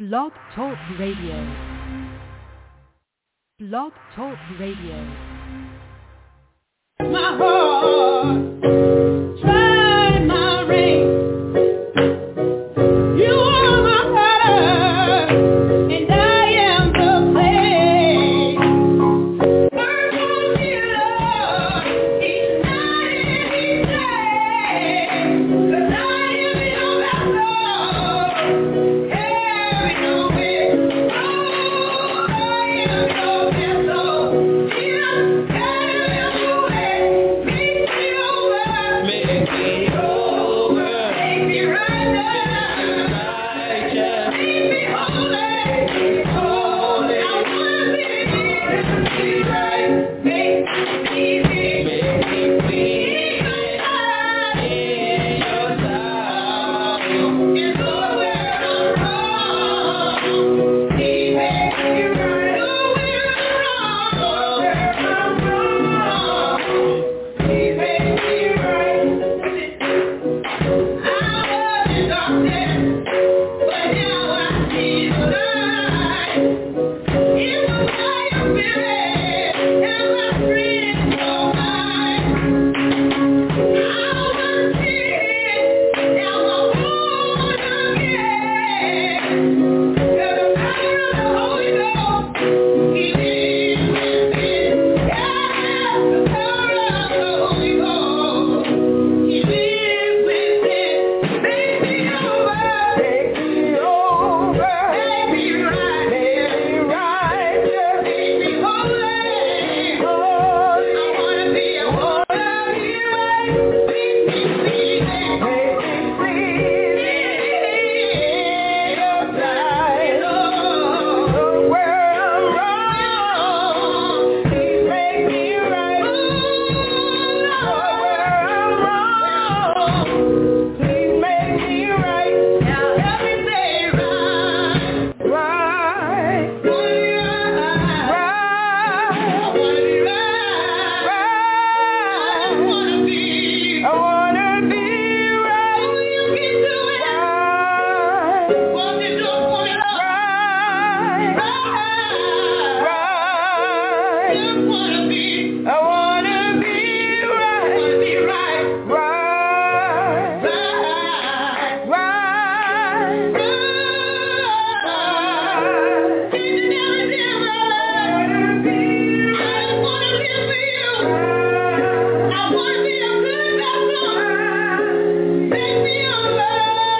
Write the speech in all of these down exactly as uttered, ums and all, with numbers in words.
Blog Talk Radio. Blog Talk Radio. My heart, try my ring. You are my heart, and I am the clay. Burn on me, Lord, each night and each day. 'Cause I am your vessel, carry no weight. Oh, I am your vessel. Jesus, carry away. Make me over. Make me over. Make me right now. Righteous. Make me holy. Holy. I wanna be. Be right. Make me easy. Make me clean. In your sight. In your sight. It's all where I'm wrong. He makes me right. Know where I'm wrong. Where I'm wrong. He makes me right. I was in darkness, but now I see the light. It was by your spirit, and my friend so mine. I was sick, now I'm born again. You're the power of the Holy Ghost, He lives within. Yeah, the power of the Holy Ghost, He lives within. Make me over. Make me over. Make me right. Make me righteous. Make me holy. Holy. I wanna be. I wanna be right. Make me pleasing. Make me pleasing. In your sight. Lord, where I'm wrong, Please make me right. Lord, where I'm wrong, Please make me right. Now help me say right. Right. Wanna be right. Right. I wanna be right. Right. I wanna be. I wanna be right. Oh, you can do it. Right. Want to do it for me, Lord. Right. Right. Just wanna be. I wanna be right. Wanna be right. Right. Right. Right. Right. Changing everything right. Wanna be. I just wanna live for you. I wanna be a good vessel. Make me over.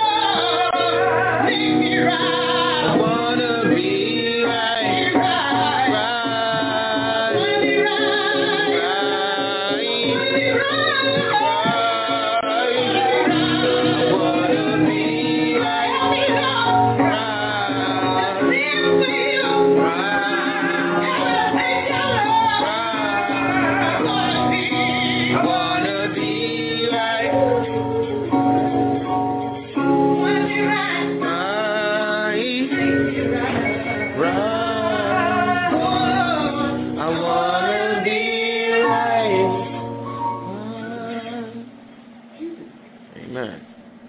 Make me right. I wanna be right. Right. Right. Wanna be right. Right. Wanna be right. Right. Wanna be right. Help me, Lord. Right. To live for you. Right. And to take your love. Right. I wanna be. I wanna be right. Wanna be right. Right. Make me right. Right. I wanna be right. Amen.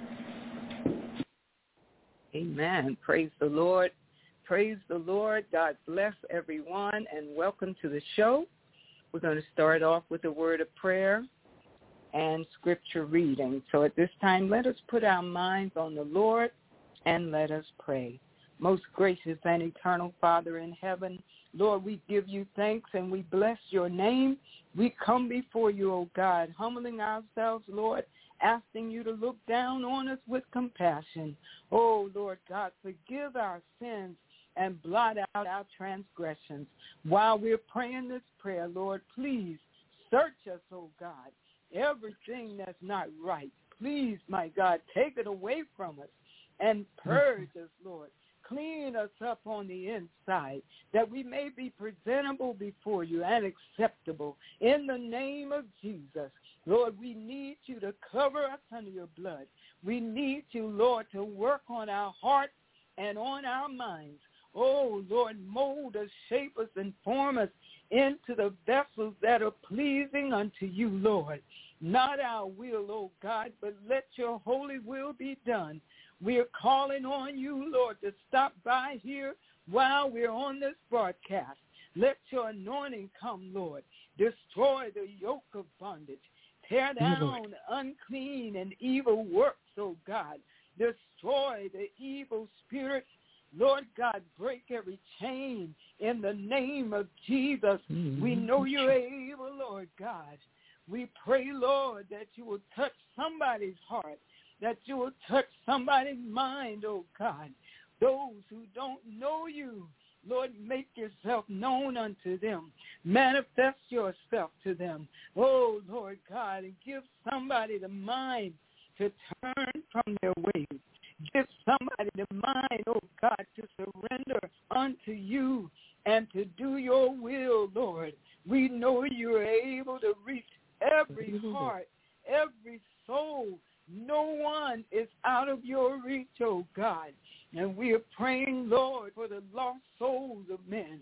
Amen. Praise the Lord. Praise the Lord. God bless everyone, and welcome to the show. We're going to start off with a word of prayer and scripture reading. So at this time, let us put our minds on the Lord and let us pray. Most gracious and eternal Father in heaven, Lord, we give you thanks and we bless your name. We come before you, O God, humbling ourselves, Lord, asking you to look down on us with compassion. Oh, Lord God, forgive our sins and blot out our transgressions. While we're praying this prayer, Lord, please search us, oh God. Everything that's not right, please, my God, take it away from us and purge us, Lord. Clean us up on the inside that we may be presentable before you and acceptable in the name of Jesus. Lord, we need you to cover us under your blood. We need you, Lord, to work on our hearts and on our minds. Oh, Lord, mold us, shape us, and form us into the vessels that are pleasing unto you, Lord. Not our will, oh God, but let your holy will be done. We are calling on you, Lord, to stop by here while we're on this broadcast. Let your anointing come, Lord. Destroy the yoke of bondage. Tear down unclean and evil works, oh God. Destroy the evil spirit. Lord God, break every chain in the name of Jesus. Mm-hmm. We know you're able, Lord God. We pray, Lord, that you will touch somebody's heart, that you will touch somebody's mind, oh God. Those who don't know you, Lord, make yourself known unto them. Manifest yourself to them. Oh, Lord God, and give somebody the mind to turn from their ways. Give somebody the mind, oh God, to surrender unto you and to do your will, Lord. We know you're able to reach every heart, every soul. No one is out of your reach, oh God. And we are praying, Lord, for the lost souls of men.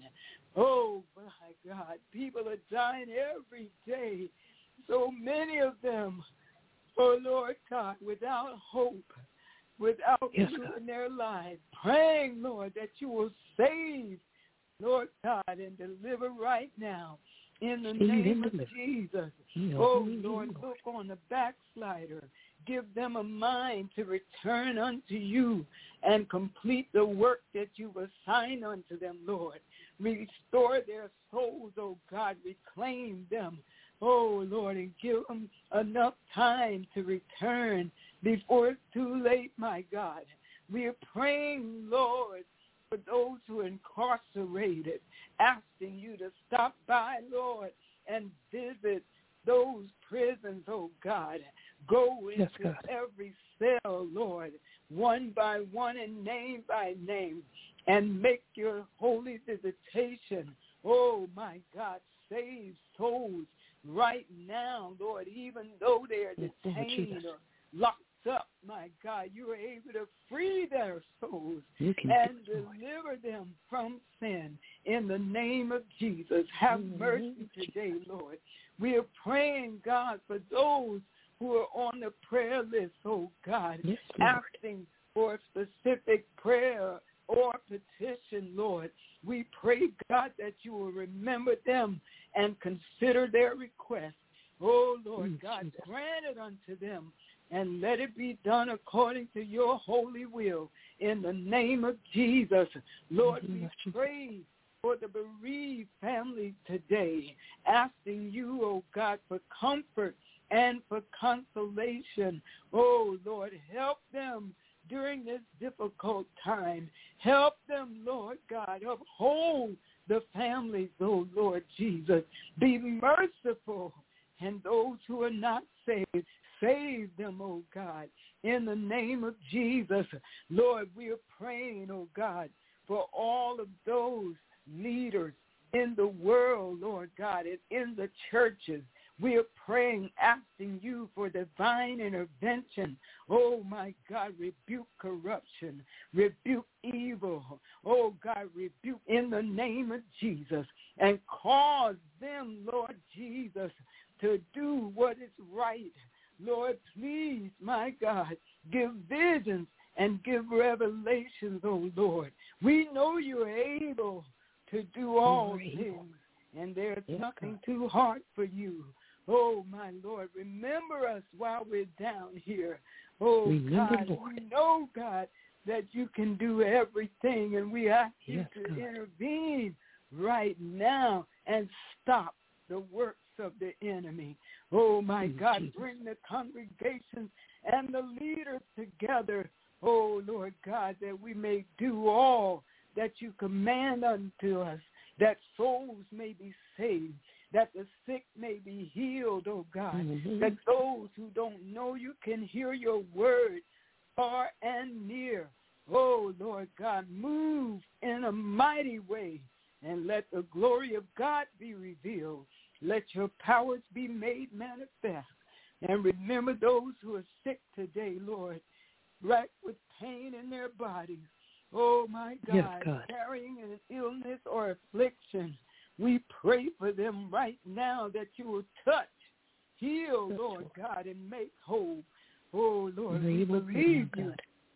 Oh, my God, people are dying every day. So many of them, oh, Lord God, without hope, without yes, you God. in their lives. Praying, Lord, that you will save, Lord God, and deliver right now in the name of Jesus. Oh, Lord, look on the backslider. Give them a mind to return unto you and complete the work that you've assigned unto them, Lord. Restore their souls, oh God. Reclaim them, oh Lord, and give them enough time to return before it's too late, my God. We are praying, Lord, for those who are incarcerated, asking you to stop by, Lord, and visit those prisons, oh God. Go into yes, every cell, Lord, one by one and name by name, and make your holy visitation. Oh, my God, save souls right now, Lord, even though they are detained or locked up, my God. You are able to free their souls and deliver them from sin in the name of Jesus. Have mercy today, Lord. We are praying, God, for those who are on the prayer list, oh God, yes, asking for a specific prayer or petition, Lord. We pray, God, that you will remember them and consider their request. Oh, Lord mm, God, Jesus. Grant it unto them and let it be done according to your holy will in the name of Jesus. Lord, we pray for the bereaved families today, asking you, oh God, for comfort and for consolation. Oh, Lord, help them during this difficult time. Help them, Lord God, uphold the families, oh, Lord Jesus. Be merciful, and those who are not saved, save them, oh, God, in the name of Jesus. Lord, we are praying, oh, God, for all of those leaders in the world, Lord God, and in the churches. We are praying, asking you for divine intervention. Oh, my God, rebuke corruption, rebuke evil. Oh, God, rebuke in the name of Jesus and cause them, Lord Jesus, to do what is right. Lord, please, my God, give visions and give revelations, oh, Lord. We know you're able to do all things, and there's yes, nothing God. Too hard for you. Oh, my Lord, remember us while we're down here. Oh, remember, God, Lord. We know, God, that you can do everything, and we ask yes, you to God. Intervene right now and stop the works of the enemy. Oh, my oh, God, Jesus. Bring the congregations and the leaders together, oh, Lord God, that we may do all that you command unto us, that souls may be saved, that the sick may be healed, oh God, mm-hmm. that those who don't know you can hear your word far and near. Oh, Lord God, move in a mighty way and let the glory of God be revealed. Let your powers be made manifest. And remember those who are sick today, Lord, racked with pain in their bodies. Oh, my God, yes, God. Carrying an illness or affliction. We pray for them right now that you will touch, heal, Lord God, and make whole. Oh, Lord, we believe you.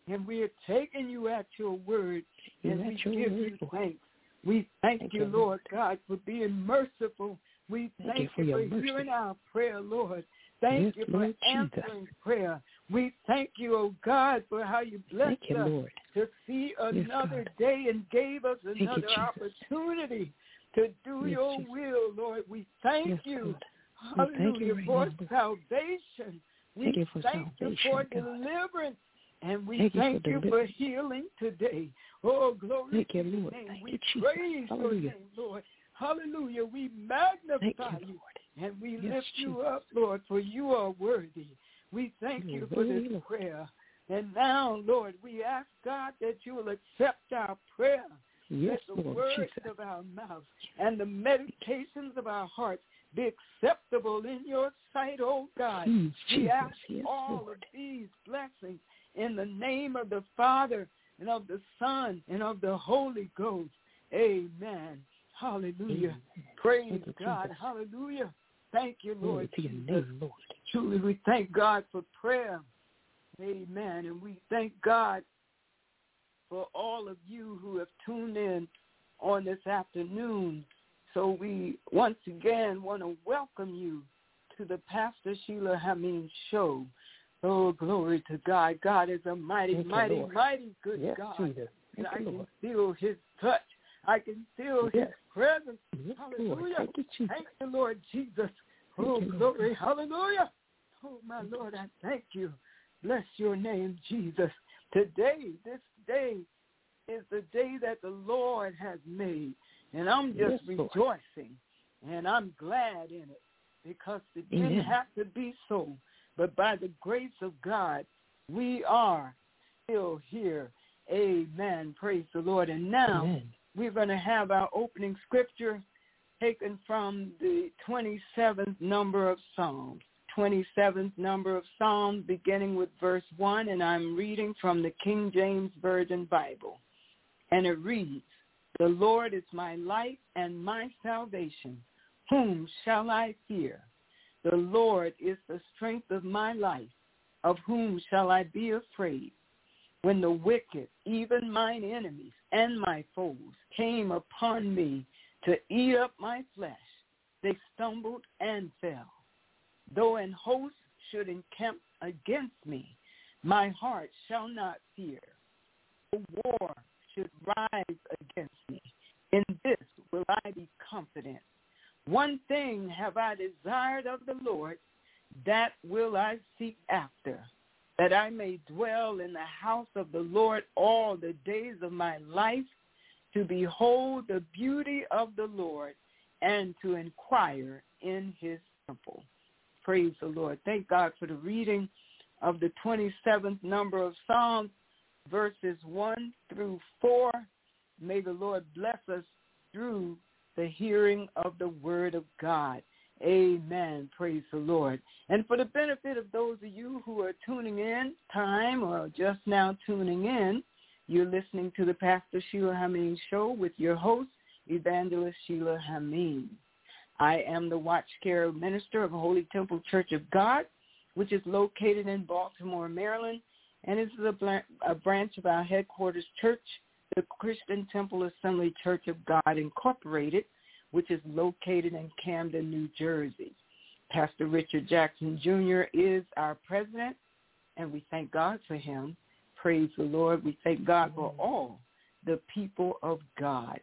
and we are taking you at your word, and we give you thanks. We thank, thank you, you, Lord God, for being merciful. We thank, thank you for, you for hearing our prayer, Lord. Thank yes, you for Lord answering Jesus. prayer. We thank you, oh God, for how you blessed you, us Lord. to see another yes, day and gave us another you, opportunity to do yes, your Jesus. will, Lord. We thank yes, you. God. Hallelujah, thank you right for now, salvation. We thank you for, thank you for deliverance. And we thank, thank you, for, you for healing today. Oh, glory thank to your name. Thank we you, praise your name, Lord. Hallelujah. We magnify you, you and we yes, lift you Jesus. up, Lord, for you are worthy. We thank you, you for this Lord. prayer. And now, Lord, we ask, God, that you will accept our prayer. Yes, that the Lord, words Jesus. of our mouth and the meditations of our hearts be acceptable in your sight, oh God. Mm, we Jesus, ask yes, all Lord. of these blessings in the name of the Father and of the Son and of the Holy Ghost. Amen. Hallelujah. Amen. Praise thank God. Jesus. Hallelujah. Thank you, Lord. To your name, Lord. Truly, we thank God for prayer. Amen. And we thank God for all of you who have tuned in on this afternoon. So we once again want to welcome you to the Pastor Sheila Hameen Show. Oh, glory to God. God is a mighty, Thank mighty, you, mighty good yes, God. Jesus. And I can Lord. feel his touch. I can feel yes. his presence. Yes, hallelujah. Thank you, thank you, Lord Jesus. Oh, you, glory. Lord. Hallelujah. Oh, my Lord, I thank you. Bless your name, Jesus. Today, this day is the day that the Lord has made. And I'm just yes, rejoicing. Lord. And I'm glad in it because it Amen. didn't have to be so. But by the grace of God, we are still here. Amen. Praise the Lord. And now Amen. we're going to have our opening scripture taken from the twenty-seventh number of Psalms. twenty-seventh number of Psalms, beginning with verse one, and I'm reading from the King James Version Bible. And it reads, "The Lord is my light and my salvation. Whom shall I fear? The Lord is the strength of my life. Of whom shall I be afraid? When the wicked, even mine enemies and my foes, came upon me to eat up my flesh, they stumbled and fell. Though an host should encamp against me, my heart shall not fear. The war should rise against me. In this will I be confident. One thing have I desired of the Lord, that will I seek after, that I may dwell in the house of the Lord all the days of my life, to behold the beauty of the Lord and to inquire in his temple." Praise the Lord. Thank God for the reading of the twenty-seventh number of Psalms, verses one through four. May the Lord bless us through the hearing of the word of God. Amen. Praise the Lord. And for the benefit of those of you who are tuning in, time or just now tuning in, you're listening to the Pastor Sheila Hameen Show with your host, Evangelist Sheila Hameen. I am the Watch Care Minister of Holy Temple Church of God, which is located in Baltimore, Maryland, and is a, a branch of our headquarters church, the Christian Temple Assembly Church of God Incorporated, which is located in Camden, New Jersey. Pastor Richard Jackson Junior is our president, and we thank God for him. Praise the Lord. We thank God for all the people of God.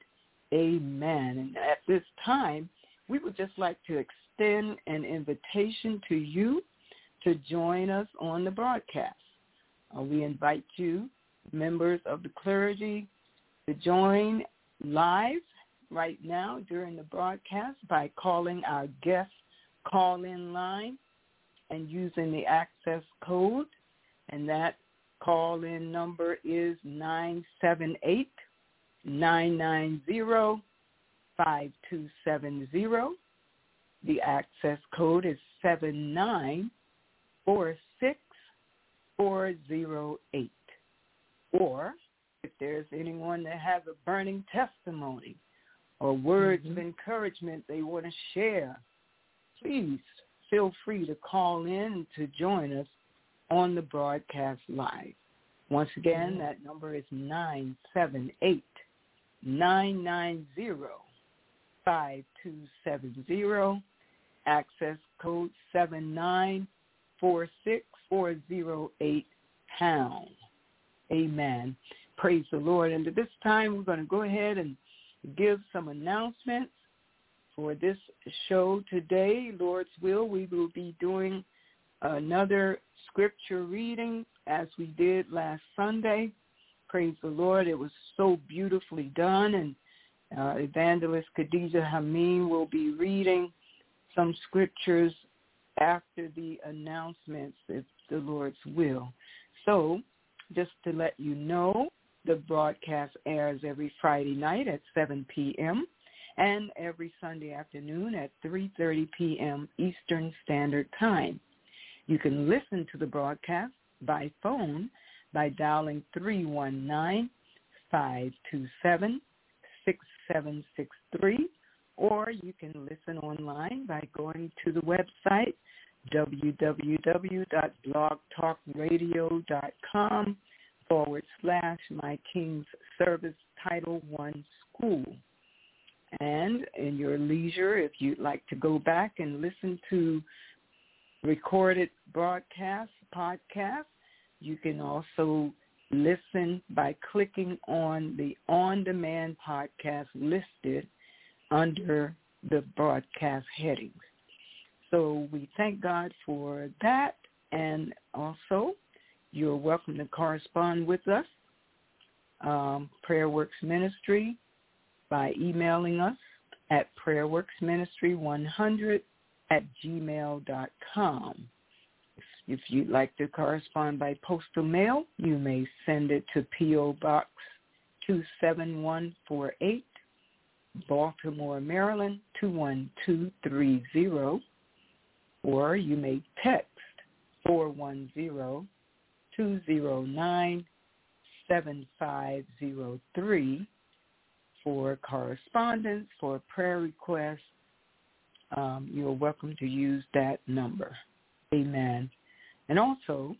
Amen. And at this time, we would just like to extend an invitation to you to join us on the broadcast. Uh, we invite you, members of the clergy, to join live right now during the broadcast by calling our guest call-in line and using the access code, and that call-in number is nine seven eight, nine nine zero, five two seven zero. The access code is seven nine four six four zero eight. Or if there's anyone that has a burning testimony or words mm-hmm. of encouragement they want to share, please feel free to call in to join us on the broadcast live. Once again, that number is nine seven eight, nine nine zero, five two seven zero. Access code seven nine four six four zero eight pound. Amen. Praise the Lord. And at this time, we're going to go ahead and give some announcements for this show today. Lord's will, we will be doing another scripture reading as we did last Sunday. Praise the Lord. It was so beautifully done. And uh, Evangelist Khadijah Hameen will be reading some scriptures after the announcements, if the Lord's will. So just to let you know, the broadcast airs every Friday night at seven p.m. and every Sunday afternoon at three thirty p.m. Eastern Standard Time. You can listen to the broadcast by phone by dialing three one nine, five two seven, six seven six three, or you can listen online by going to the website www.blogtalkradio.com forward slash My King's Service Title One School. And in your leisure, if you'd like to go back and listen to recorded broadcasts, podcasts, you can also listen by clicking on the on-demand podcast listed under the broadcast headings. So we thank God for that, and also you're welcome to correspond with us, um, Prayer Works Ministry, by emailing us at prayerworksministry one hundred at gmail dot com. If you'd like to correspond by postal mail, you may send it to P O. Box two seven one four eight, Baltimore, Maryland two one two three zero, or you may text four one zero, two zero nine, seven five zero three for correspondence, for prayer requests. Um, you're welcome to use that number. Amen. And also,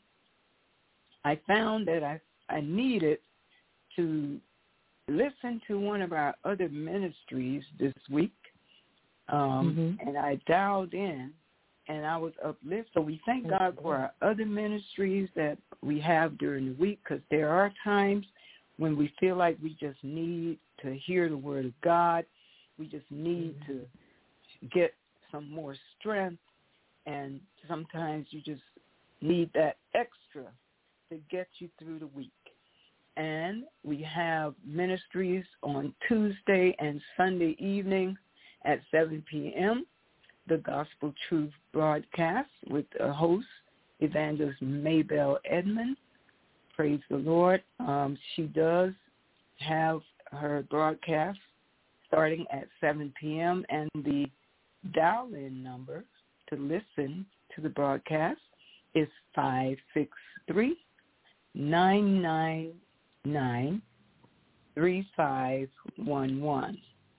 I found that I, I needed to listen to one of our other ministries this week, um, mm-hmm. and I dialed in, and I was uplifted. So we thank God for our other ministries that we have during the week, because there are times when we feel like we just need to hear the word of God. We just need mm-hmm. to get some more strength, and sometimes you just need that extra to get you through the week. And we have ministries on Tuesday and Sunday evening at seven p.m., the Gospel Truth broadcast with a host, Evangelist Maybelle Edmond. Praise the Lord. Um, she does have her broadcast starting at seven p.m., and the dial-in number to listen to the broadcast is five six three, nine nine nine, three five one one.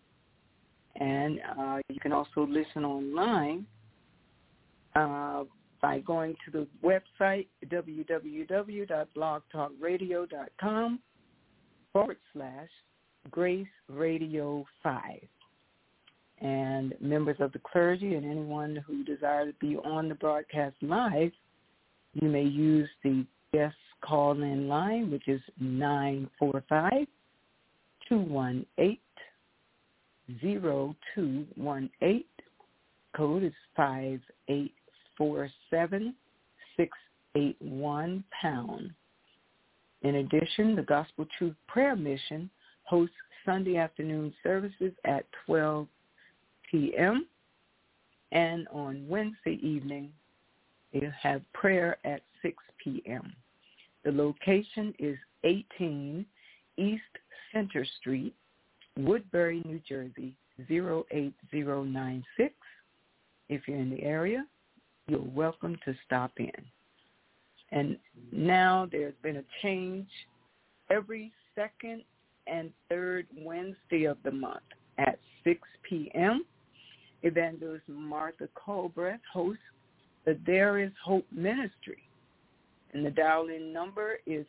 And uh, you can also listen online uh, by going to the website www.blogtalkradio.com forward slash Grace Radio five. And members of the clergy and anyone who desires to be on the broadcast live, you may use the guest call-in line, which is nine four five, two one eight, zero two one eight. Code is five eight four seven, six eight one pound. In addition, the Gospel Truth Prayer Mission hosts Sunday afternoon services at twelve p.m. and on Wednesday evening, they'll have prayer at six p.m. The location is eighteen East Center Street, Woodbury, New Jersey, zero eight zero nine six. If you're in the area, you're welcome to stop in. And now there's been a change. Every second and third Wednesday of the month at six p.m., Evangelist Martha Colbreth hosts the There Is Hope Ministry. And the dial-in number is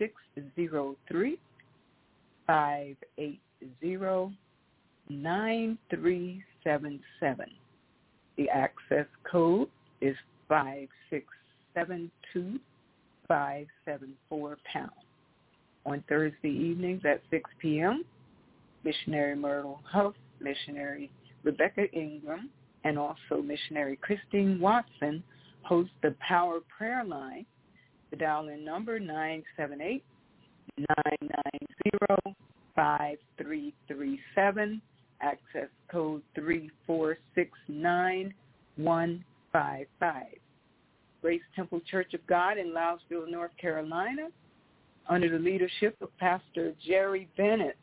six zero three, five eight zero, nine three seven seven. The access code is five six seven two, five seven four pound. On Thursday evenings at six p.m., Missionary Myrtle Huff, Missionary Rebecca Ingram, and also Missionary Christine Watson host the Power Prayer Line. The dial-in number nine seven eight, nine nine zero, five three three seven, access code three four six nine one five five. Grace Temple Church of God in Louisville, North Carolina, under the leadership of Pastor Jerry Bennett,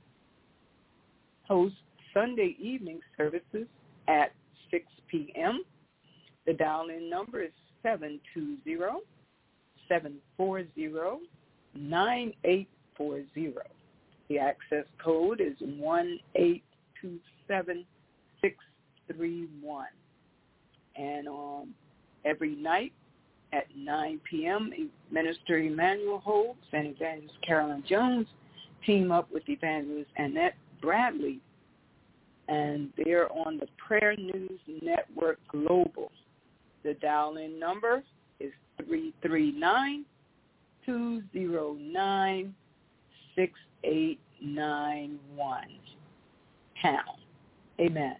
hosts Sunday evening services at six p.m. The dial-in number is seven two zero, seven four zero, nine eight four zero. The access code is one eight two seven six three one. And um, every night at nine p.m., Minister Emmanuel Holmes and Evangelist Carolyn Jones team up with Evangelist Annette Bradley, and they're on the Prayer News Network Global. The dial-in number is three three nine, two zero nine, six eight nine one, pound. Amen.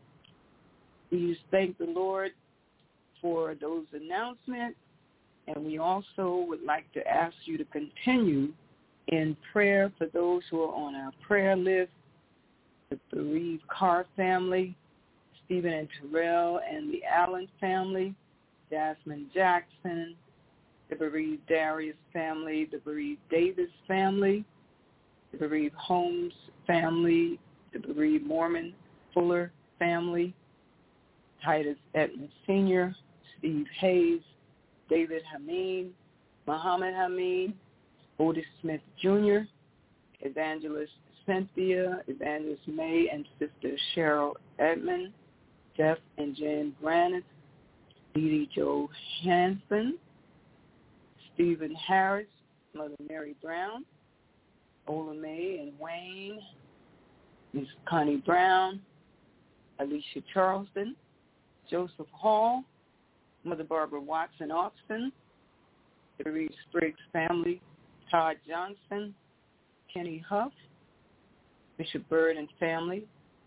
We just thank the Lord for those announcements, and we also would like to ask you to continue in prayer for those who are on our prayer list, the bereaved Carr family, Stephen and Terrell and the Allen family, Jasmine Jackson, the bereaved Darius family, the bereaved Davis family, the bereaved Holmes family, the bereaved Mormon Fuller family, Titus Edmund Senior, Steve Hayes, David Hameen, Muhammad Hameen, Otis Smith Junior, Evangelist Cynthia, Evangelist May and Sister Cheryl Edmond, Jeff and Jen Brannis, Dee Joe Hansen, Stephen Harris, Mother Mary Brown, Ola May and Wayne, Miss Connie Brown, Alicia Charleston, Joseph Hall, Mother Barbara Watson Austin, the bereaved Spriggs family, Todd Johnson, Kenny Huff, Bishop Bird and family,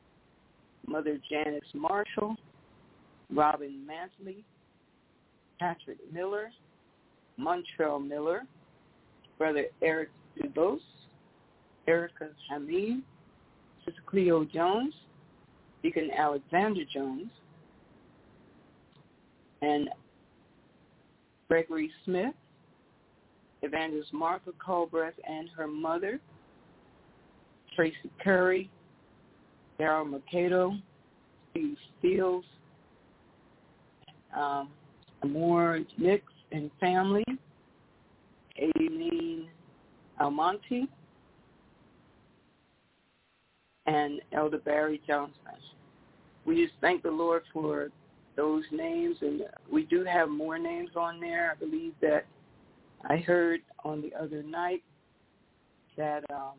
Mother Janice Marshall, Robin Mantley, Patrick Miller, Montrell Miller, Brother Eric Dubose, Erica Hameen, Sister Cleo Jones, Deacon Alexander Jones, and Gregory Smith, Evangelist Martha Culbreth and her mother, Tracy Curry, Darryl Mercado, Steve Fields, um, Amor Nix and family, Aileen Almonte, and Elder Barry Johnson. We just thank the Lord for those names, and we do have more names on there. I believe that I heard on the other night that um,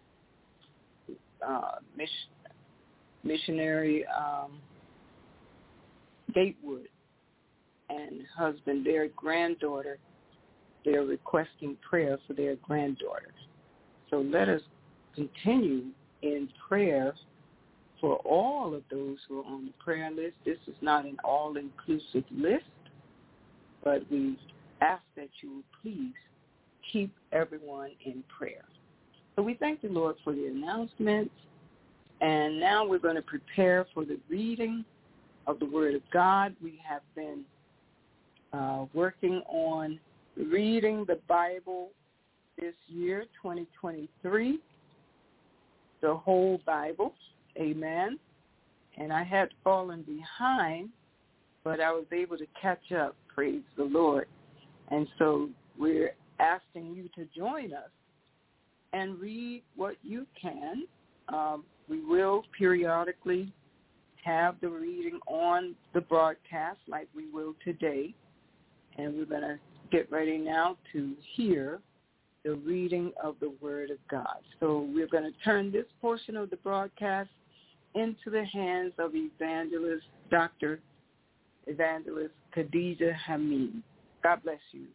uh, miss- missionary um, Gatewood and husband, their granddaughter, they're requesting prayer for their granddaughter. So let us continue in prayer for all of those who are on the prayer list. This is not an all-inclusive list, but we ask that you would please keep everyone in prayer. So we thank the Lord for the announcements, and now we're going to prepare for the reading of the Word of God. We have been uh, working on reading the Bible this year, twenty twenty-three, the whole Bible. Amen. And I had fallen behind, but I was able to catch up, praise the Lord. And so we're asking you to join us and read what you can. Um, we will periodically have the reading on the broadcast like we will today. And we're going to get ready now to hear the reading of the Word of God. So we're going to turn this portion of the broadcast into the hands of Evangelist, Doctor Evangelist Khadijah Hameen. God bless you.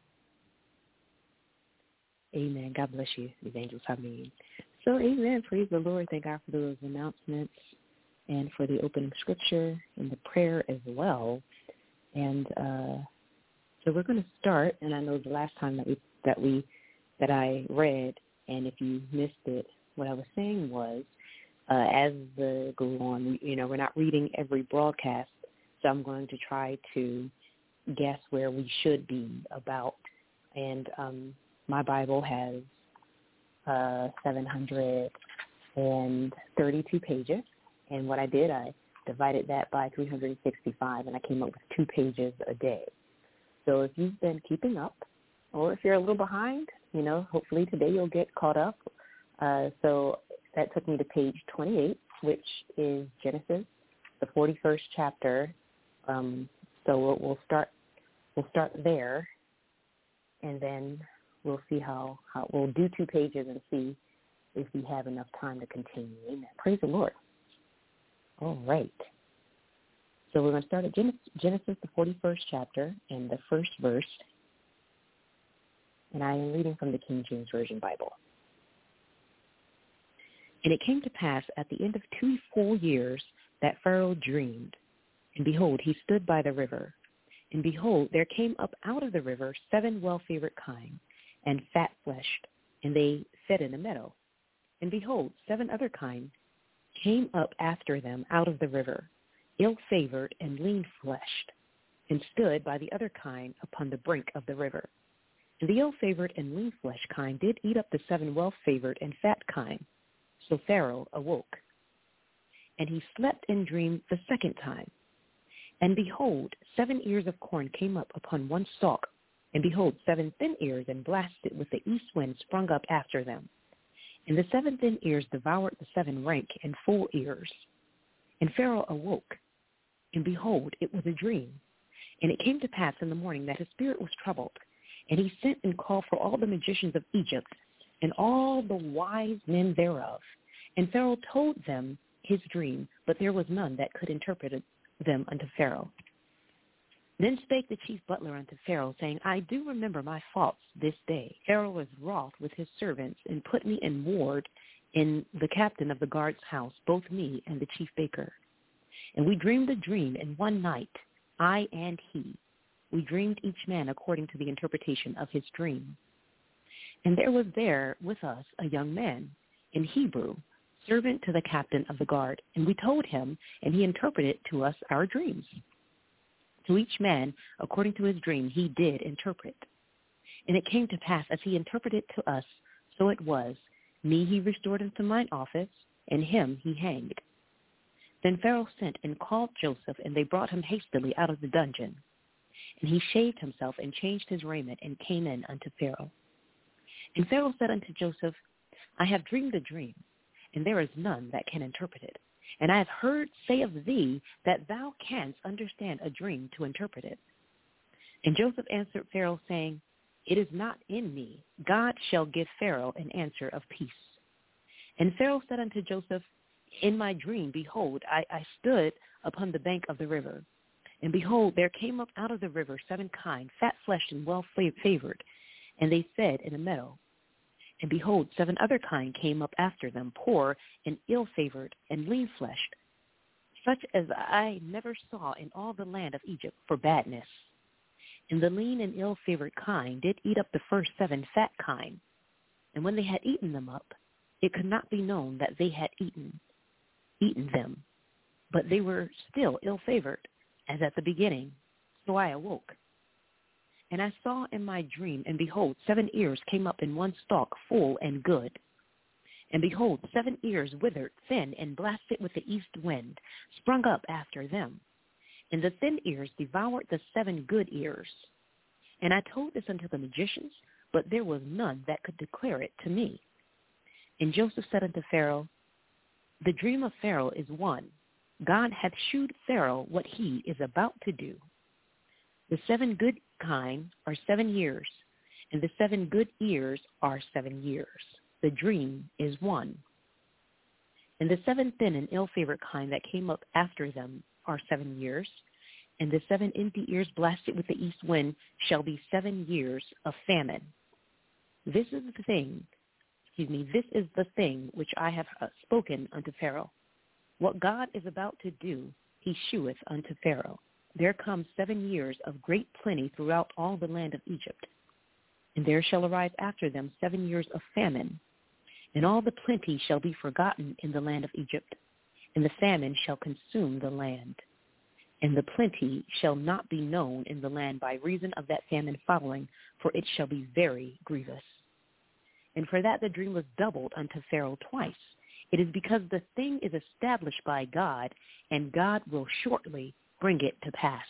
Amen. God bless you, Evangelist Hameen. So, amen. Praise the Lord. Thank God for those announcements and for the opening scripture and the prayer as well. And uh, so we're going to start. And I know the last time that we that we that I read, and if you missed it, what I was saying was, uh, as the go on, we, you know, we're not reading every broadcast, so I'm going to try to guess where we should be about. And um, my Bible has uh, seven hundred thirty-two pages, and what I did, I divided that by three hundred sixty-five, and I came up with two pages a day. So if you've been keeping up, or if you're a little behind, you know, hopefully today you'll get caught up. Uh, so that took me to page twenty-eight, which is Genesis, the forty-first chapter. Um, so we'll, we'll start we'll start there, and then we'll see how, how we'll do two pages and see if we have enough time to continue. Amen. Praise the Lord. All right. So we're going to start at Genesis, Genesis, the forty-first chapter, and the first verse. And I am reading from the King James Version Bible. And it came to pass at the end of two full years that Pharaoh dreamed. And behold, he stood by the river. And behold, there came up out of the river seven well-favored kine, and fat-fleshed, and they fed in a meadow. And behold, seven other kine came up after them out of the river, ill-favored and lean-fleshed, and stood by the other kine upon the brink of the river. And the ill-favored and lean-fleshed kine did eat up the seven well-favored and fat kine. So Pharaoh awoke. And he slept and dreamed the second time. And behold, seven ears of corn came up upon one stalk. And behold, seven thin ears and blasted with the east wind sprung up after them. And the seven thin ears devoured the seven rank and full ears. And Pharaoh awoke. And behold, it was a dream. And it came to pass in the morning that his spirit was troubled. And he sent and called for all the magicians of Egypt and all the wise men thereof. And Pharaoh told them his dream, but there was none that could interpret them unto Pharaoh. Then spake the chief butler unto Pharaoh, saying, I do remember my faults this day. Pharaoh was wroth with his servants, and put me in ward in the captain of the guard's house, both me and the chief baker. And we dreamed a dream in one night, I and he. We dreamed each man according to the interpretation of his dream. And there was there with us a young man, in Hebrew, servant to the captain of the guard. And we told him, and he interpreted to us our dreams. To each man, according to his dream, he did interpret. And it came to pass, as he interpreted to us, so it was. Me he restored into mine office, and him he hanged. Then Pharaoh sent and called Joseph, and they brought him hastily out of the dungeon. And he shaved himself and changed his raiment and came in unto Pharaoh. And Pharaoh said unto Joseph, I have dreamed a dream, and there is none that can interpret it. And I have heard say of thee that thou canst understand a dream to interpret it. And Joseph answered Pharaoh, saying, It is not in me. God shall give Pharaoh an answer of peace. And Pharaoh said unto Joseph, In my dream, behold, I, I stood upon the bank of the river. And behold, there came up out of the river seven kine, fat-fleshed and well-favored, and they fed in a meadow. And behold, seven other kine came up after them, poor and ill-favored and lean-fleshed, such as I never saw in all the land of Egypt for badness. And the lean and ill-favored kine did eat up the first seven fat kine. And when they had eaten them up, it could not be known that they had eaten, eaten them, but they were still ill-favored, as at the beginning. So I awoke. And I saw in my dream, and behold, seven ears came up in one stalk, full and good. And behold, seven ears withered, thin, and blasted with the east wind, sprung up after them. And the thin ears devoured the seven good ears. And I told this unto the magicians, but there was none that could declare it to me. And Joseph said unto Pharaoh, The dream of Pharaoh is one. God hath shewed Pharaoh what he is about to do. The seven good kine are seven years, And the seven good ears are seven years. The dream is one. And the seven thin and ill-favored kind that came up after them are seven years. And the seven empty ears blasted with the east wind shall be seven years of famine. This is the thing, excuse me, this is the thing which I have uh, spoken unto Pharaoh. What God is about to do, he sheweth unto Pharaoh. There come seven years of great plenty throughout all the land of Egypt. And there shall arise after them seven years of famine. And all the plenty shall be forgotten in the land of Egypt, and the famine shall consume the land. And the plenty shall not be known in the land by reason of that famine following, for it shall be very grievous. And for that the dream was doubled unto Pharaoh twice. It is because the thing is established by God, and God will shortly bring it to pass.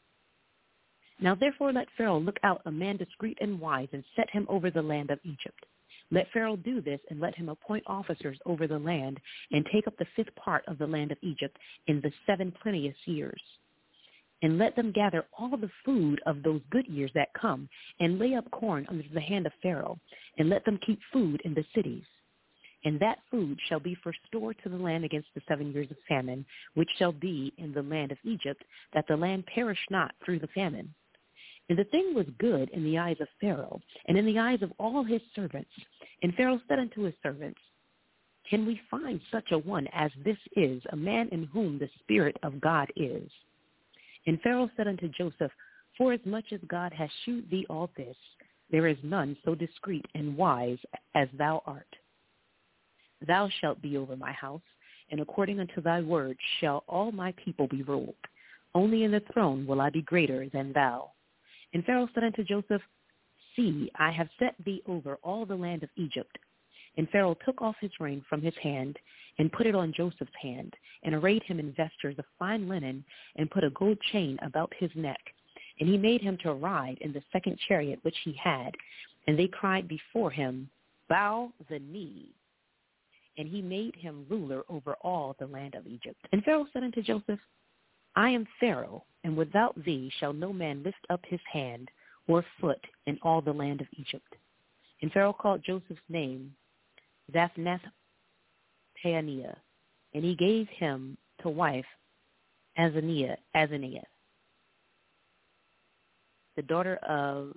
Now therefore let Pharaoh look out a man discreet and wise, and set him over the land of Egypt. Let Pharaoh do this, and let him appoint officers over the land, and take up the fifth part of the land of Egypt in the seven plenteous years. And let them gather all the food of those good years that come, and lay up corn under the hand of Pharaoh, and let them keep food in the cities. And that food shall be for store to the land against the seven years of famine, which shall be in the land of Egypt, that the land perish not through the famine. And the thing was good in the eyes of Pharaoh, and in the eyes of all his servants. And Pharaoh said unto his servants, Can we find such a one as this is, a man in whom the Spirit of God is? And Pharaoh said unto Joseph, Forasmuch as God hath shewed thee all this, there is none so discreet and wise as thou art. Thou shalt be over my house, and according unto thy word shall all my people be ruled. Only in the throne will I be greater than thou. And Pharaoh said unto Joseph, See, I have set thee over all the land of Egypt. And Pharaoh took off his ring from his hand, and put it on Joseph's hand, and arrayed him in vestures of fine linen, and put a gold chain about his neck. And he made him to ride in the second chariot which he had. And they cried before him, Bow the knee. And he made him ruler over all the land of Egypt. And Pharaoh said unto Joseph, I am Pharaoh, and without thee shall no man lift up his hand or foot in all the land of Egypt. And Pharaoh called Joseph's name Zaphnath-Paaneah, and he gave him to wife Azaniah, Azaniah, the daughter of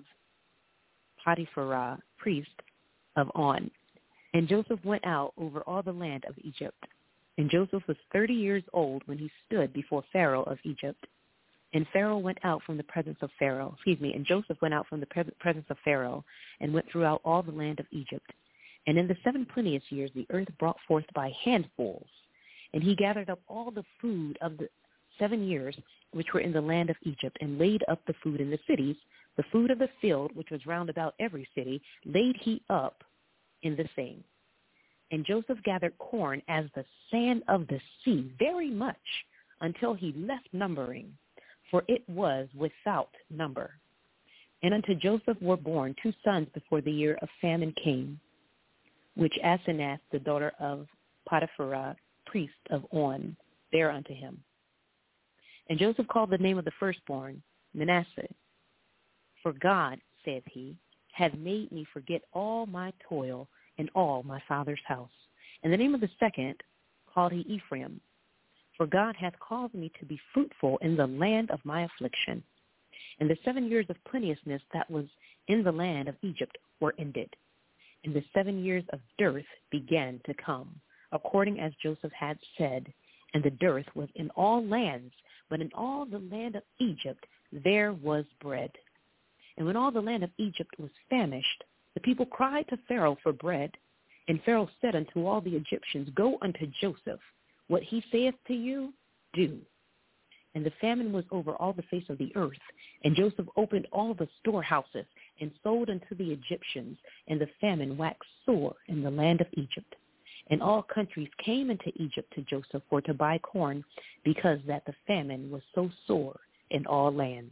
Potiphera, priest of On. And Joseph went out over all the land of Egypt. And Joseph was thirty years old when he stood before Pharaoh of Egypt. And Pharaoh went out from the presence of Pharaoh, excuse me, and Joseph went out from the pre- presence of Pharaoh and went throughout all the land of Egypt. And in the seven plenteous years the earth brought forth by handfuls. And he gathered up all the food of the seven years which were in the land of Egypt, and laid up the food in the cities. The food of the field, which was round about every city, laid he up in the same. And Joseph gathered corn as the sand of the sea, very much, until he left numbering, for it was without number. And unto Joseph were born two sons before the year of famine came, which Asenath, the daughter of Potiphera, priest of On, bare unto him. And Joseph called the name of the firstborn Manasseh. For God, saith he, hath made me forget all my toil in all my father's house. And the name of the second called he Ephraim. For God hath caused me to be fruitful in the land of my affliction. And the seven years of plenteousness that was in the land of Egypt were ended. And the seven years of dearth began to come, according as Joseph had said. And the dearth was in all lands, but in all the land of Egypt there was bread. And when all the land of Egypt was famished, the people cried to Pharaoh for bread. And Pharaoh said unto all the Egyptians, Go unto Joseph. What he saith to you, do. And the famine was over all the face of the earth. And Joseph opened all the storehouses and sold unto the Egyptians. And the famine waxed sore in the land of Egypt. And all countries came into Egypt to Joseph for to buy corn, because that the famine was so sore in all lands.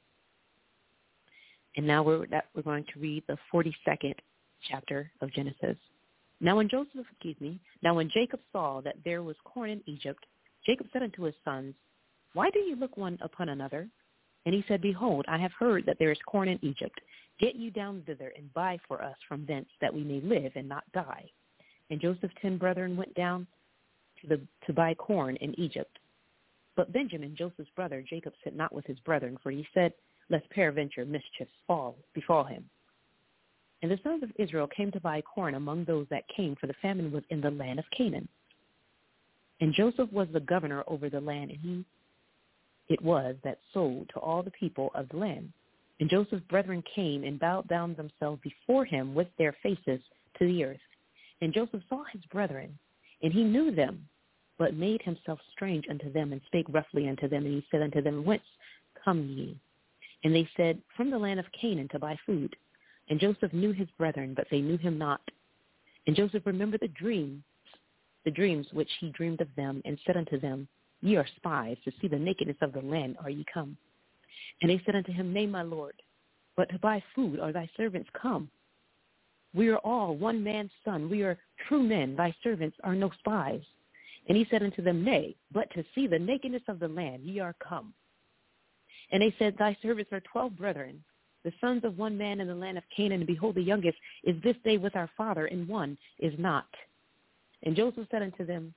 And now we're, that we're going to read the forty-second chapter of Genesis. Now when Joseph, excuse me, now when Jacob saw that there was corn in Egypt, Jacob said unto his sons, Why do you look one upon another? And he said, Behold, I have heard that there is corn in Egypt. Get you down thither and buy for us from thence, that we may live and not die. And Joseph's ten brethren went down to, the, to buy corn in Egypt. But Benjamin, Joseph's brother, Jacob sat not with his brethren, for he said, Lest peradventure mischief fall, befall him. And the sons of Israel came to buy corn among those that came, for the famine was in the land of Canaan. And Joseph was the governor over the land, and he it was that sold to all the people of the land. And Joseph's brethren came and bowed down themselves before him with their faces to the earth. And Joseph saw his brethren, and he knew them, but made himself strange unto them, and spake roughly unto them. And he said unto them, Whence come ye? And they said, From the land of Canaan, to buy food. And Joseph knew his brethren, but they knew him not. And Joseph remembered the dream, the dreams which he dreamed of them, and said unto them, Ye are spies, to see the nakedness of the land are ye come. And they said unto him, Nay, my lord, but to buy food are thy servants come. We are all one man's son. We are true men. Thy servants are no spies. And he said unto them, Nay, but to see the nakedness of the land ye are come. And they said, Thy servants are twelve brethren, the sons of one man in the land of Canaan, and behold, the youngest is this day with our father, and one is not. And Joseph said unto them,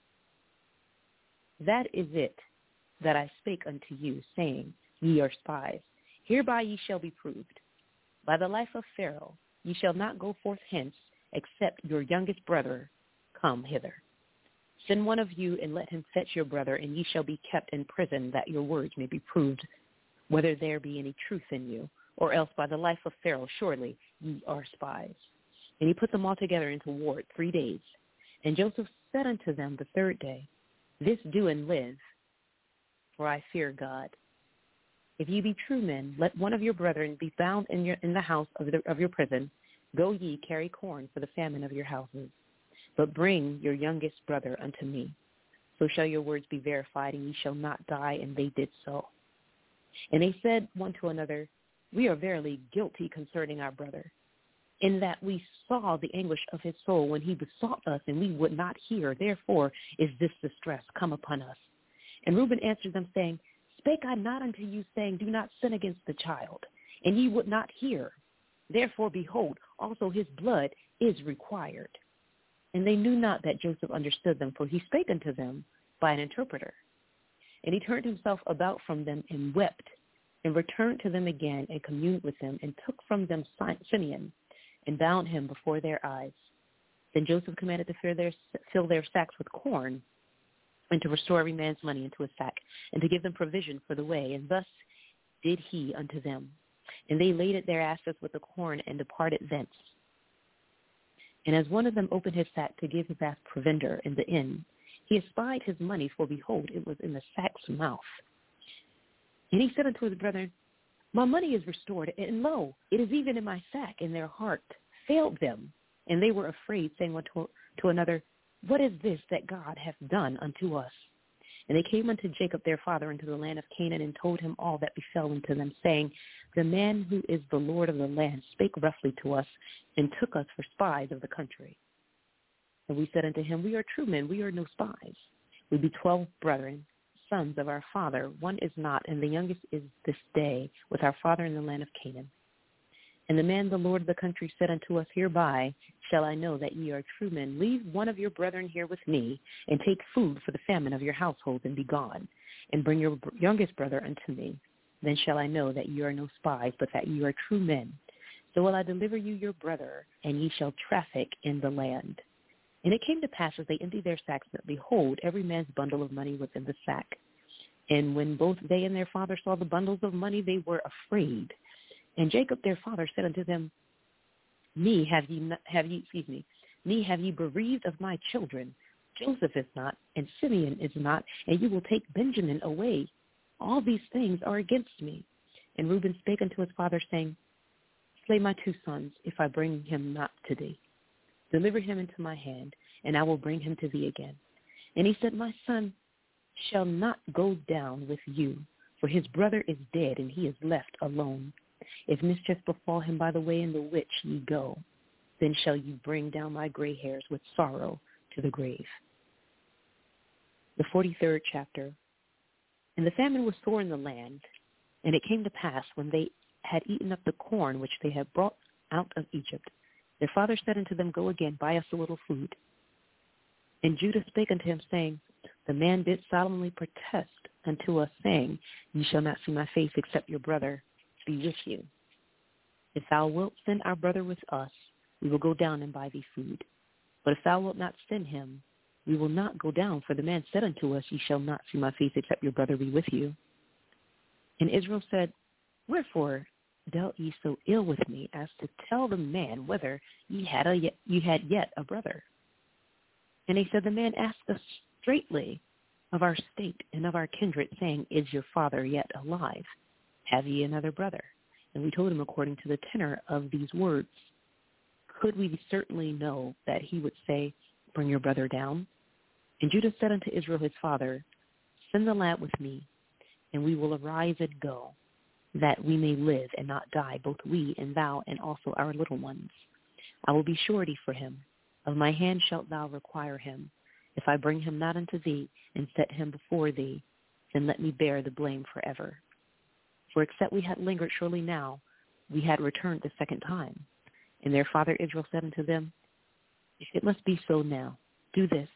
That is it that I spake unto you, saying, Ye are spies. Hereby ye shall be proved. By the life of Pharaoh ye shall not go forth hence, except your youngest brother come hither. Send one of you, and let him fetch your brother, and ye shall be kept in prison, that your words may be proved, whether there be any truth in you, or else by the life of Pharaoh surely ye are spies. And he put them all together into ward three days. And Joseph said unto them the third day, This do and live, for I fear God. If ye be true men, let one of your brethren be bound in your in the house of, the, of your prison. Go ye, carry corn for the famine of your houses. But bring your youngest brother unto me. So shall your words be verified, and ye shall not die. And they did so. And they said one to another, We are verily guilty concerning our brother, in that we saw the anguish of his soul when he besought us, and we would not hear. Therefore is this distress come upon us. And Reuben answered them, saying, Spake I not unto you, saying, Do not sin against the child? And ye would not hear. Therefore, behold, also his blood is required. And they knew not that Joseph understood them, for he spake unto them by an interpreter. And he turned himself about from them and wept, and returned to them again, and communed with them, and took from them Simeon, and bound him before their eyes. Then Joseph commanded to fill their, fill their sacks with corn, and to restore every man's money into a sack, and to give them provision for the way. And thus did he unto them. And they laded their asses with the corn, and departed thence. And as one of them opened his sack to give his ass provender in the inn, he espied his money, for behold, it was in the sack's mouth. And he said unto his brethren, My money is restored, and lo, it is even in my sack. And their heart failed them, and they were afraid, saying one to, to another, What is this that God hath done unto us? And they came unto Jacob their father into the land of Canaan, and told him all that befell unto them, saying, The man who is the Lord of the land spake roughly to us, and took us for spies of the country. And we said unto him, We are true men, we are no spies. We be twelve brethren, sons of our father. One is not, and the youngest is this day with our father in the land of Canaan. And the man, the Lord of the country, said unto us, Hereby shall I know that ye are true men. Leave one of your brethren here with me, and take food for the famine of your households, and be gone, and bring your youngest brother unto me. Then shall I know that ye are no spies, but that ye are true men. So will I deliver you your brother, and ye shall traffic in the land. And it came to pass, as they emptied their sacks, that, behold, every man's bundle of money was in the sack. And when both they and their father saw the bundles of money, they were afraid. And Jacob their father said unto them, Me have ye, not, have ye, excuse me, me have ye bereaved of my children. Joseph is not, and Simeon is not, and you will take Benjamin away. All these things are against me. And Reuben spake unto his father, saying, Slay my two sons, if I bring him not to thee. Deliver him into my hand, and I will bring him to thee again. And he said, My son shall not go down with you, for his brother is dead, and he is left alone. If mischief befall him by the way in the which ye go, then shall you bring down my gray hairs with sorrow to the grave. The forty-third chapter. And the famine was sore in the land, And it came to pass, when they had eaten up the corn which they had brought out of Egypt, their father said unto them, Go again, buy us a little food. And Judah spake unto him, saying, The man did solemnly protest unto us, saying, Ye shall not see my face, except your brother be with you. If thou wilt send our brother with us, we will go down and buy thee food. But if thou wilt not send him, we will not go down. For the man said unto us, Ye shall not see my face, except your brother be with you. And Israel said, Wherefore dealt ye so ill with me, as to tell the man whether ye had, a yet, ye had yet a brother? And they said, The man asked us straightly of our state and of our kindred, saying, Is your father yet alive? Have ye another brother? And we told him according to the tenor of these words. Could we certainly know that he would say, Bring your brother down? And Judah said unto Israel his father, Send the lad with me, and we will arise and go, that we may live and not die, both we and thou, and also our little ones. I will be surety for him. Of my hand shalt thou require him. If I bring him not unto thee, and set him before thee, then let me bear the blame forever. For except we had lingered, surely now we had returned the second time. And their father Israel said unto them, If it must be so now, do this.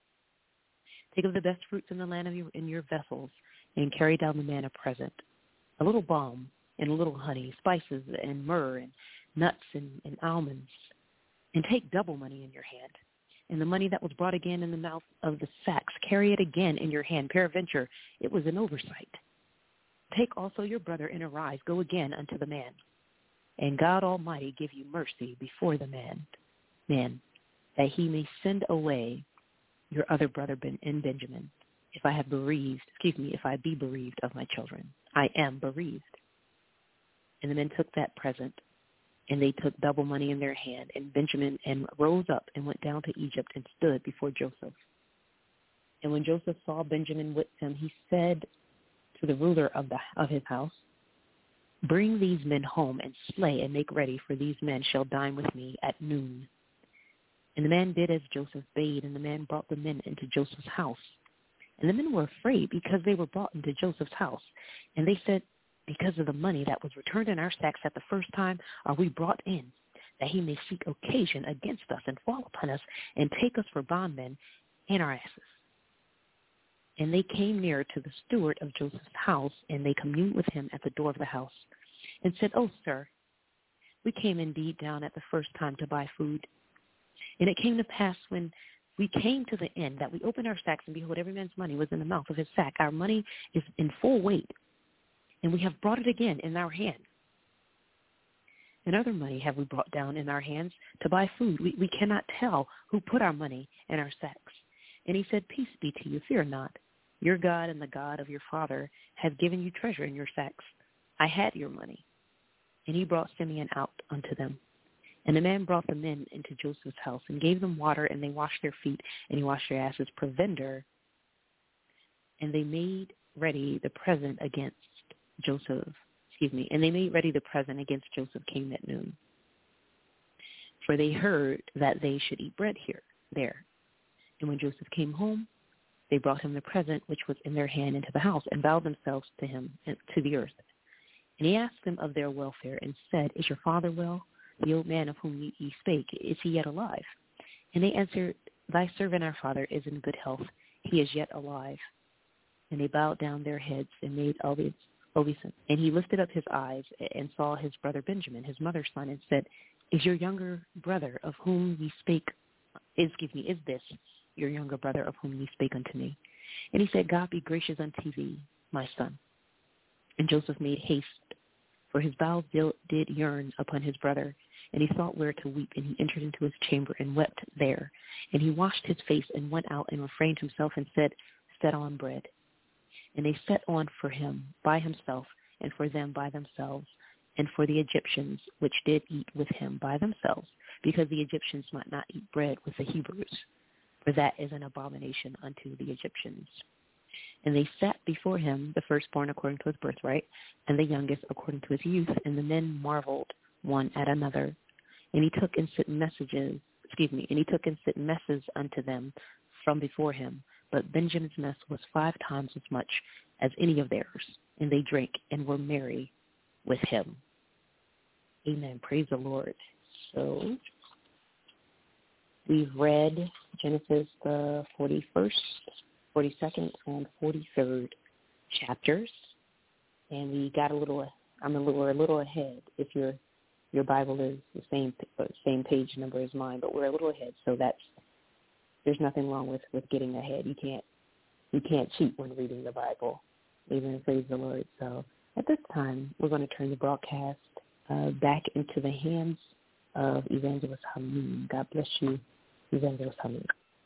Take of the best fruits in the land of your, in your vessels, and carry down the man a present, a little balm, and a little honey, spices, and myrrh, and nuts, and, and almonds. And take double money in your hand. And the money that was brought again in the mouth of the sacks, carry it again in your hand. Peradventure, it was an oversight. Take also your brother, and arise, go again unto the man. And God Almighty give you mercy before the man, man, that he may send away your other brother Ben and Benjamin. If I have bereaved, excuse me, if I be bereaved of my children, I am bereaved. And the men took that present, and they took double money in their hand, and Benjamin and rose up and went down to Egypt and stood before Joseph. And when Joseph saw Benjamin with him, he said to the ruler of the of his house, Bring these men home and slay and make ready, for these men shall dine with me at noon. And the man did as Joseph bade, and the man brought the men into Joseph's house. And the men were afraid, because they were brought into Joseph's house. And they said, Because of the money that was returned in our sacks at the first time are we brought in, that he may seek occasion against us and fall upon us and take us for bondmen and our asses. And they came near to the steward of Joseph's house, and they communed with him at the door of the house, and said, Oh, sir, we came indeed down at the first time to buy food. And it came to pass, when we came to the end, that we opened our sacks, and behold, every man's money was in the mouth of his sack. Our money is in full weight, and we have brought it again in our hand. And other money have we brought down in our hands to buy food. We, we cannot tell who put our money in our sacks. And he said, Peace be to you, fear not. Your God and the God of your father have given you treasure in your sacks. I had your money. And he brought Simeon out unto them. And the man brought the men into Joseph's house, and gave them water, and they washed their feet, and he washed their asses, provender. And they made ready the present against Joseph, excuse me, and they made ready the present against Joseph came at noon. For they heard that they should eat bread here, there. And when Joseph came home, they brought him the present which was in their hand into the house, and bowed themselves to him, and to the earth. And he asked them of their welfare, and said, Is your father well? The old man of whom ye, ye spake, is he yet alive? And they answered, Thy servant our father is in good health. He is yet alive. And they bowed down their heads, and made obeisance. And he lifted up his eyes, and saw his brother Benjamin, his mother's son, and said, Is your younger brother of whom ye spake, excuse me, is this your younger brother of whom ye spake unto me? And he said, God be gracious unto thee, my son. And Joseph made haste, for his bowels did yearn upon his brother. And he sought where to weep, and he entered into his chamber and wept there. And he washed his face and went out and refrained himself and said, Set on bread. And they set on for him by himself, and for them by themselves, and for the Egyptians which did eat with him by themselves, because the Egyptians might not eat bread with the Hebrews, for that is an abomination unto the Egyptians. And they sat before him, the firstborn according to his birthright, and the youngest according to his youth, and the men marveled one at another. And he took and sent messages, excuse me, and he took and sent messes unto them from before him, but Benjamin's mess was five times as much as any of theirs, and they drank and were merry with him. Amen. Praise the Lord. So we've read Genesis, the forty-first, forty-second, and forty-third chapters, and we got a little, I'm a little, we're a little ahead if your your Bible is the same same page number as mine, but we're a little ahead, so that's, there's nothing wrong with, with getting ahead. You can't you can't cheat when reading the Bible. Amen. Praise the Lord. So at this time, we're going to turn the broadcast uh, back into the hands of Evangelist Hameen. God bless you, Evangelist Hameen.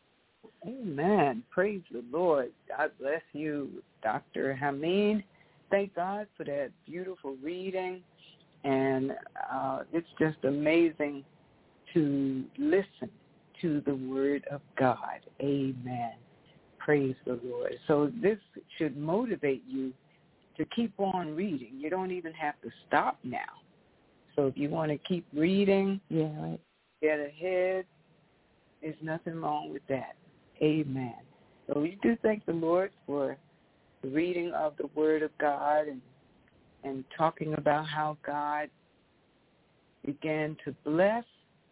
Amen. Praise the Lord. God bless you, Doctor Hameen. Thank God for that beautiful reading. And uh, it's just amazing to listen to the Word of God. Amen. Praise the Lord. So this should motivate you to keep on reading. You don't even have to stop now. So if you want to keep reading, yeah, right. Get ahead, there's nothing wrong with that. Amen. So we do thank the Lord for the reading of the Word of God and and talking about how God began to bless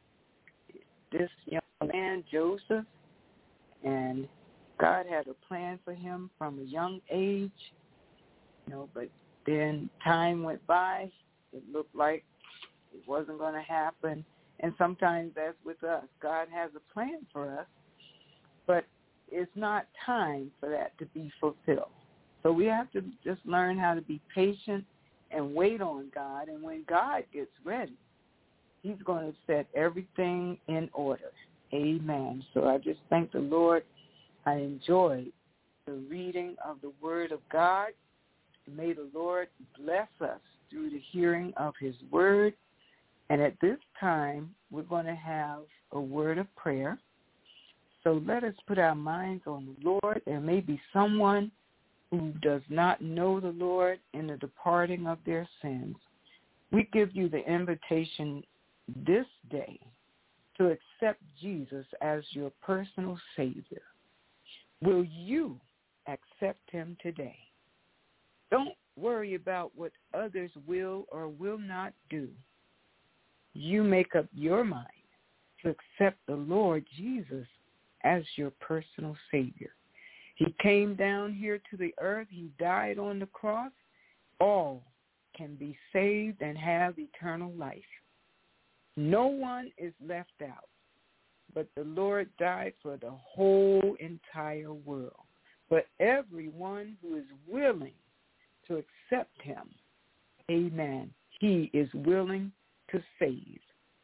this young man, Joseph, and God had a plan for him from a young age, you know, but then time went by. It looked like it wasn't going to happen, and sometimes that's with us. God has a plan for us, but it's not time for that to be fulfilled. So we have to just learn how to be patient and wait on God, and when God gets ready, he's going to set everything in order. Amen. So I just thank the Lord. I enjoyed the reading of the Word of God. May the Lord bless us through the hearing of his Word. And at this time, we're going to have a word of prayer. So let us put our minds on the Lord. There may be someone who does not know the Lord in the departing of their sins. We give you the invitation this day to accept Jesus as your personal Savior. Will you accept him today? Don't worry about what others will or will not do. You make up your mind to accept the Lord Jesus as your personal Savior. He came down here to the earth. He died on the cross. All can be saved and have eternal life. No one is left out, but the Lord died for the whole entire world. But everyone who is willing to accept him, amen, he is willing to save.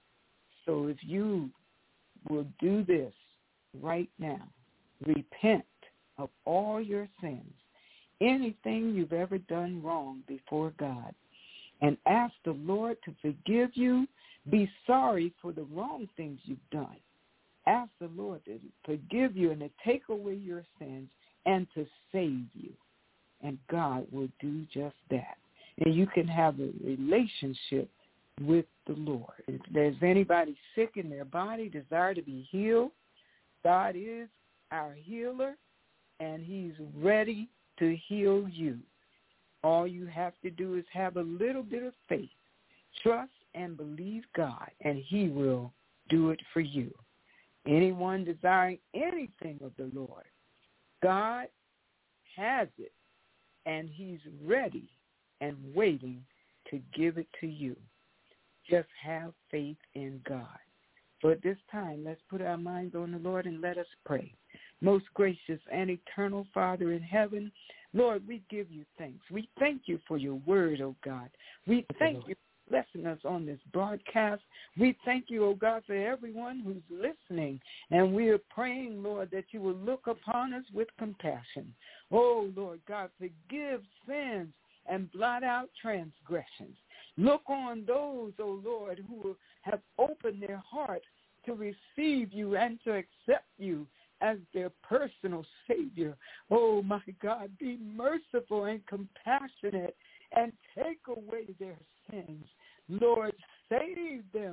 So if you will do this right now, repent of all your sins, anything you've ever done wrong before God, and ask the Lord to forgive you. Be sorry for the wrong things you've done. Ask the Lord to forgive you and to take away your sins and to save you. And God will do just that. And you can have a relationship with the Lord. If there's anybody sick in their body, desire to be healed, God is our healer, and he's ready to heal you. All you have to do is have a little bit of faith, trust, and believe God, and he will do it for you. Anyone desiring anything of the Lord, God has it, and he's ready and waiting to give it to you. Just have faith in God. So at this time, let's put our minds on the Lord and let us pray. Most gracious and eternal Father in heaven, Lord, we give you thanks. We thank you for your word, oh God. We thank you for blessing us on this broadcast. We thank you, oh God, for everyone who's listening. And we are praying, Lord, that you will look upon us with compassion. Oh, Lord God, forgive sins and blot out transgressions. Look on those, oh Lord, who have opened their hearts to receive you and to accept you as their personal Savior. Oh, my God, be merciful and compassionate and take away their sins. Lord, save them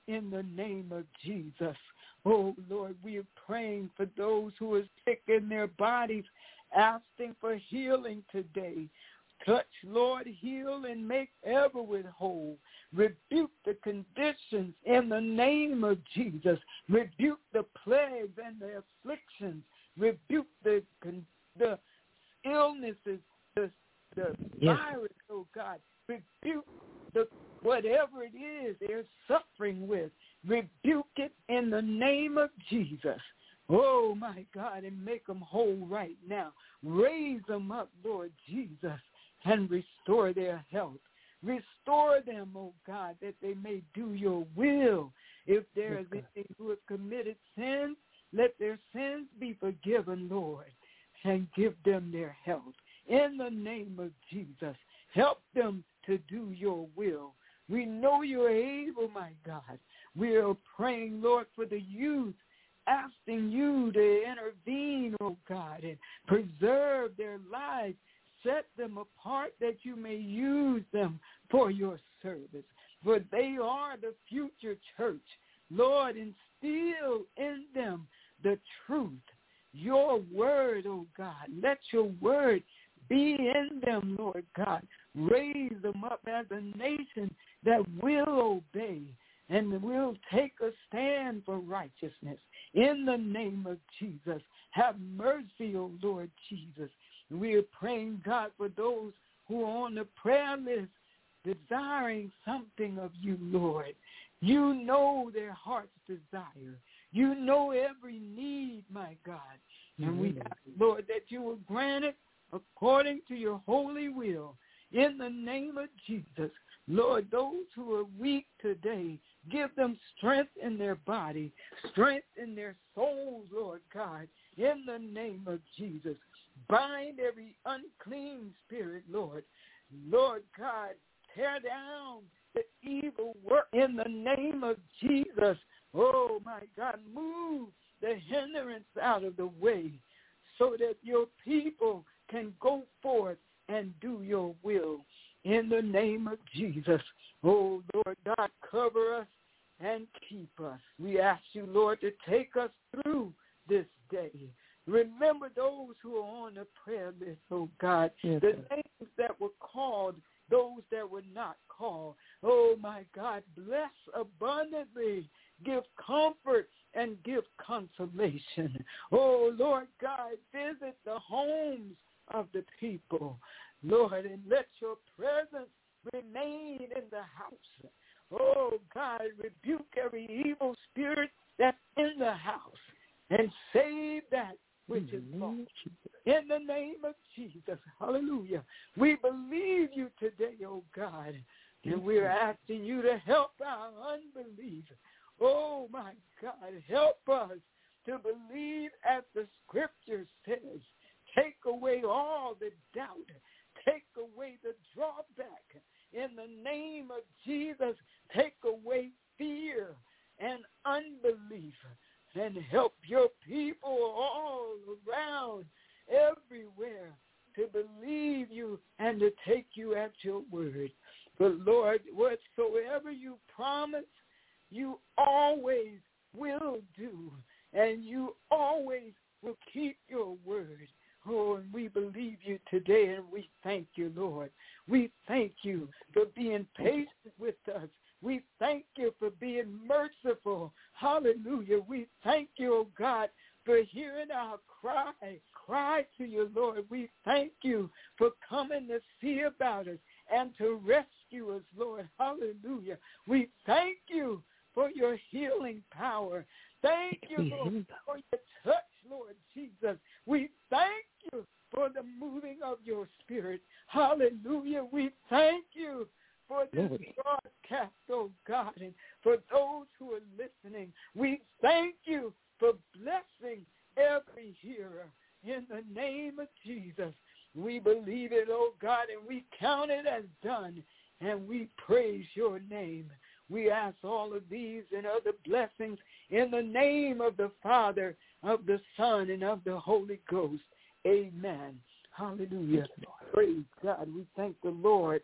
in the name of Jesus. Oh, Lord, we are praying for those who are sick in their bodies, asking for healing today. Touch, Lord, heal and make everyone whole. Rebuke the conditions in the name of Jesus. Rebuke the plagues and the afflictions. Rebuke the the illnesses, the, the yes. virus, oh God. Rebuke the whatever it is they're suffering with. Rebuke it in the name of Jesus. Oh, my God, and make them whole right now. Raise them up, Lord Jesus, and restore their health. Restore them, oh God, that they may do your will. If there is any who have committed sins, let their sins be forgiven, Lord, and give them their health. In the name of Jesus, help them to do your will. We know you're able, my God. We are praying, Lord, for the youth, asking you to intervene, oh God, and preserve their lives. Set them apart that you may use them for your service. For they are the future church. Lord, instill in them the truth, your word, oh God. Let your word be in them, Lord God. Raise them up as a nation that will obey and will take a stand for righteousness. In the name of Jesus, have mercy, O Lord Jesus. We are praying, God, for those who are on the prayer list desiring something of you, Lord. You know their heart's desire. You know every need, my God. And we ask, Lord, that you will grant it according to your holy will. In the name of Jesus, Lord, those who are weak today, give them strength in their body, strength in their souls, Lord God, in the name of Jesus. Bind every unclean spirit, Lord. Lord God, tear down the evil work in the name of Jesus. Oh, my God, move the hindrance out of the way so that your people can go forth and do your will in the name of Jesus. Oh, Lord God, cover us and keep us. We ask you, Lord, to take us through this day. Remember those who are on the prayer list, oh God, yes, the names that were called, those that were not called. Oh, my God, bless abundantly, give comfort, and give consolation. Oh, Lord God, visit the homes of the people, Lord, and let your presence remain in the house. Oh, God, rebuke every evil spirit that's in the house and save that which is lost. In the name of Jesus, hallelujah. We believe you today, oh God, and we're asking you to help our unbelief. Oh, my God, help us to believe as the scripture says. Take away all the doubt. Take away the drawback. In the name of Jesus, take away fear and unbelief and help your people all around, everywhere, to believe you and to take you at your word. But, Lord, whatsoever you promise, you always will do, and you always will keep your word. Oh, and we believe you today, and we thank you, Lord. We thank you for being patient with us. We thank you for being merciful. Hallelujah. We thank you, oh God, for hearing our cry. Cry to you, Lord. We thank you for coming to see about us and to rescue us, Lord. Hallelujah. We thank you for your healing power. Thank you, Lord, for your touch, Lord Jesus. We thank you for the moving of your spirit. Hallelujah. We thank you for this broadcast, oh God, and for those who are listening. We thank you for blessing every hearer. In the name of Jesus, we believe it, oh God, and we count it as done, and we praise your name. We ask all of these and other blessings in the name of the Father, of the Son, and of the Holy Ghost. Amen. Hallelujah. Praise God. We thank the Lord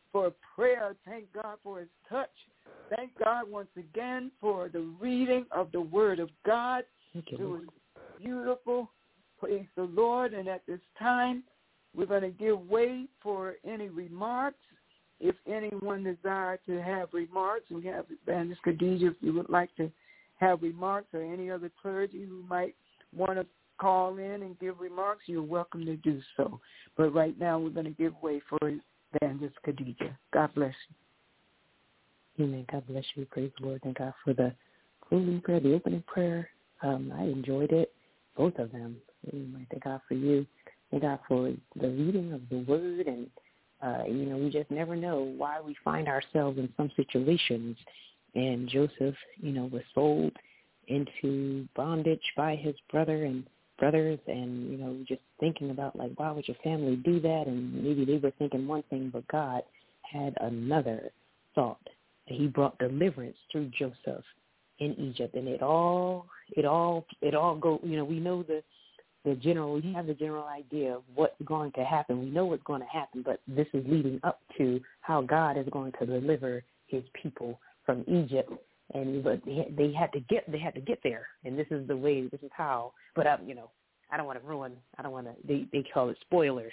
for prayer. Thank God for his touch. Thank God once again for the reading of the Word of God. Thank you, It Lord. was beautiful. Praise the Lord. And at this time, we're going to give way for any remarks. If anyone desires to have remarks, we have Evangelist Khadijah, if you would like to have remarks, or any other clergy who might want to call in and give remarks, you're welcome to do so. But right now, we're going to give way for Evangelist Khadijah. God bless you. Amen. God bless you. Praise the Lord. Thank God for the closing prayer, the opening prayer. Um, I enjoyed it, both of them. Amen. Thank God for you. Thank God for the reading of the Word. And, uh, you know, we just never know why we find ourselves in some situations. And Joseph, you know, was sold into bondage by his brother and brothers, and, you know, just thinking about, like, why would your family do that? And maybe they were thinking one thing, but God had another thought. He brought deliverance through Joseph in Egypt, and it all, it all, it all go. You know, we know the the general. We have the general idea of what's going to happen. We know what's going to happen, but this is leading up to how God is going to deliver His people from Egypt. And but they, they had to get, they had to get there, and this is the way. This is how. But um, you know, I don't want to ruin. I don't want to. They they call it spoilers.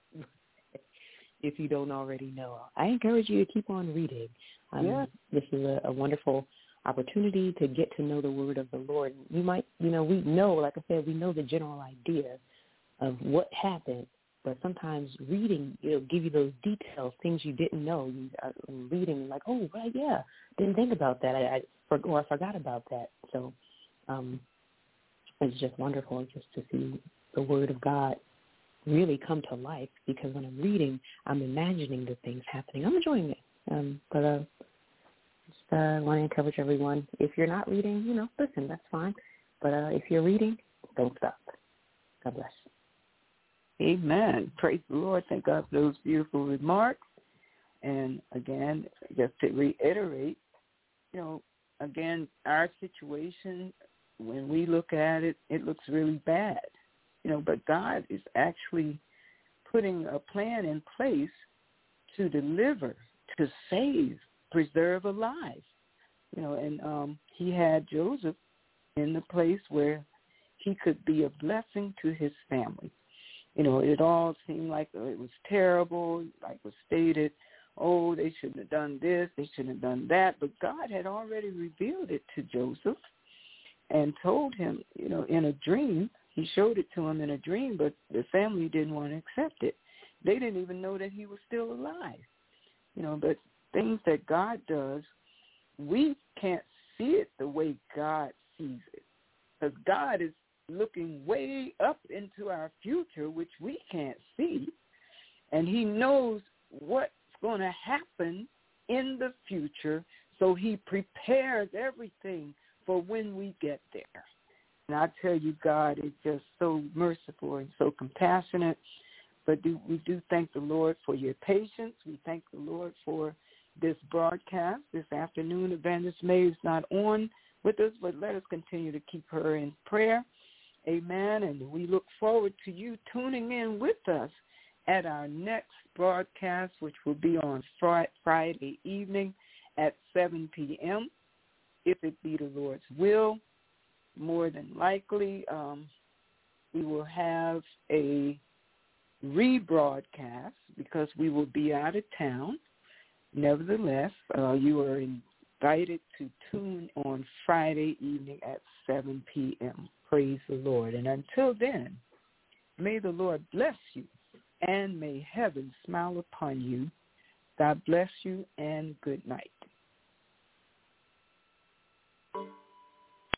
If you don't already know, I encourage you to keep on reading. Um, Yeah. This is a, a wonderful opportunity to get to know the Word of the Lord. We might, you know, we know, like I said, we know the general idea of what happened, but sometimes reading, it'll give you those details, things you didn't know. You are reading like, oh, right, yeah, didn't think about that, I, I for, or I forgot about that. So um, it's just wonderful just to see the Word of God really come to life, because when I'm reading, I'm imagining the things happening. I'm enjoying it. Um, but uh, just uh, want to encourage everyone, if you're not reading, you know, listen, that's fine. But uh, if you're reading, don't stop. God bless. Amen. Praise the Lord. Thank God for those beautiful remarks. And again, just to reiterate, you know, again, our situation, when we look at it, it looks really bad. You know, but God is actually putting a plan in place to deliver, to save, preserve alive. You know, and um, he had Joseph in the place where he could be a blessing to his family. You know, it all seemed like it was terrible, like was stated, oh, they shouldn't have done this, they shouldn't have done that. But God had already revealed it to Joseph and told him, you know, in a dream. He showed it to him in a dream, but the family didn't want to accept it. They didn't even know that he was still alive. You know, but things that God does, we can't see it the way God sees it, because God is looking way up into our future, which we can't see, and he knows what's going to happen in the future, so he prepares everything for when we get there. And I tell you, God is just so merciful and so compassionate. But do, we do thank the Lord for your patience. We thank the Lord for this broadcast this afternoon. Evangelist May is not on with us, but let us continue to keep her in prayer. Amen. And we look forward to you tuning in with us at our next broadcast, which will be on Friday evening at seven p.m., if it be the Lord's will. More than likely, um, we will have a rebroadcast because we will be out of town. Nevertheless, uh, you are invited to tune on Friday evening at seven p.m. Praise the Lord. And until then, may the Lord bless you and may heaven smile upon you. God bless you and good night.